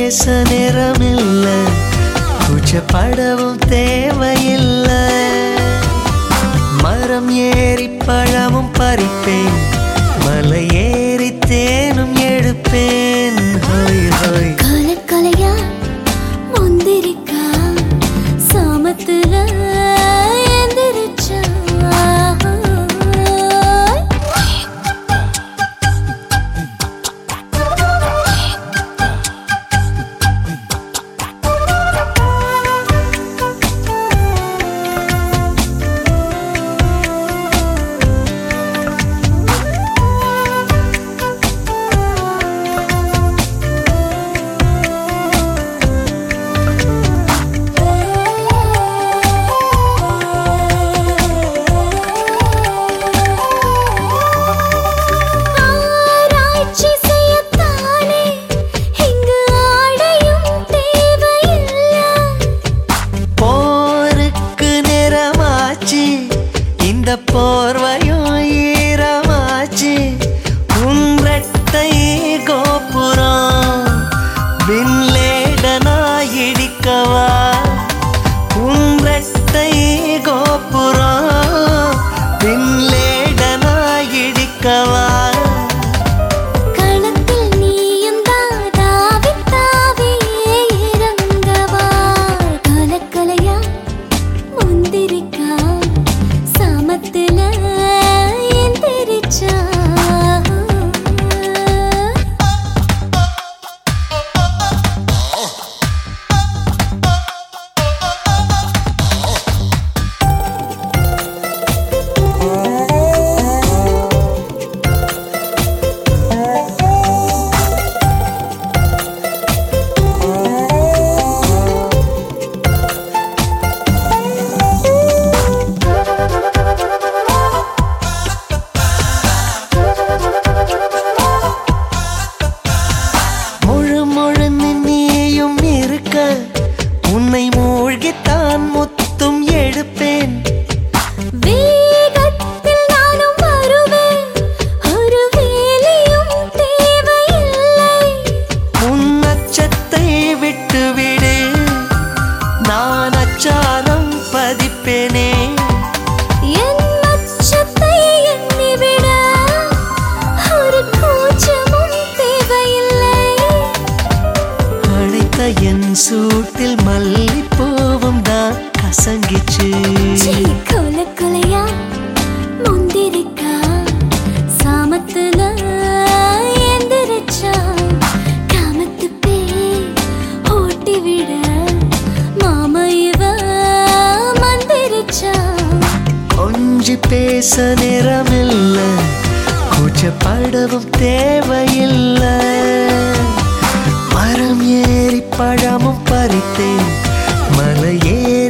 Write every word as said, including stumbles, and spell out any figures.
பேச நேரமில்ல, கூச்சப்படவும் தேவையில்ல. மரம் ஏறி பழமும் பறிப்பேன், மலை ஏறி தேனும் எடுப்பேன். ஹோய் ஹோய் கொலை கொலையா முந்திரிக்கா சாமத்துல எந்திரிச்சா. இந்த போர்வையும் ஈரமாச்சு, உன்றட்டை கோபுரம் விண்லேடனா இடிக்கவா. உன்றட்டை கோபுரம் விண்லேடனா இடிக்கவா. உன்னை மூழ்கித்தான் முத்தும் எடுப்பேன். வேகத்தில் நானும் வருவேன், ஒரு வேலையும் தேவையில்லை. உன் அச்சத்தை விட்டுவிடு, நான் அச்சாரம் பதிப்பேனே. என் அச்சத்தை எண்ணிவிட ஒரு கூச்சமும் தேவையில்லை. அழைத்த என் சூட்டில் மல்லிப்பூவும் தான் கசங்கிச்சு. கொலை கொலையா முந்திரிக்கா சாமத்துல எந்திரிச்சா. காமத்து பே ஓட்டி விட மாமா இவ மந்திரிச்சா. கொஞ்சி பேச நேரமில்ல, கூச்சப்படவும் தேவையில்ல. மரம் ஏறி பழமும் பறித்தேன், மலை ஏறி